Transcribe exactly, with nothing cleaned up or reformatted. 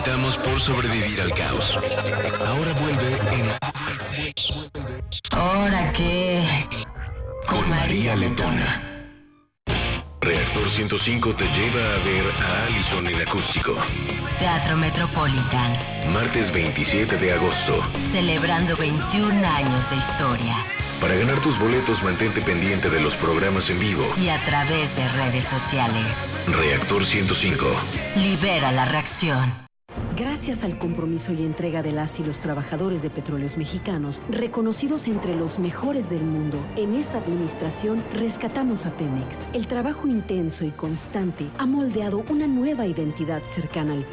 felicitamos por sobrevivir al caos. Ahora vuelve en... ¿Ahora qué? Con María Letona. Reactor ciento cinco te lleva a ver a Allison en acústico. Teatro Metropolitan. Martes veintisiete de agosto. Celebrando veintiún años de historia. Para ganar tus boletos, mantente pendiente de los programas en vivo. Y a través de redes sociales. Reactor ciento cinco. Libera la reacción. Gracias al compromiso y entrega de las y los trabajadores de Petróleos Mexicanos, reconocidos entre los mejores del mundo, en esta administración rescatamos a Pemex. El trabajo intenso y constante ha moldeado una nueva identidad cercana al pueblo.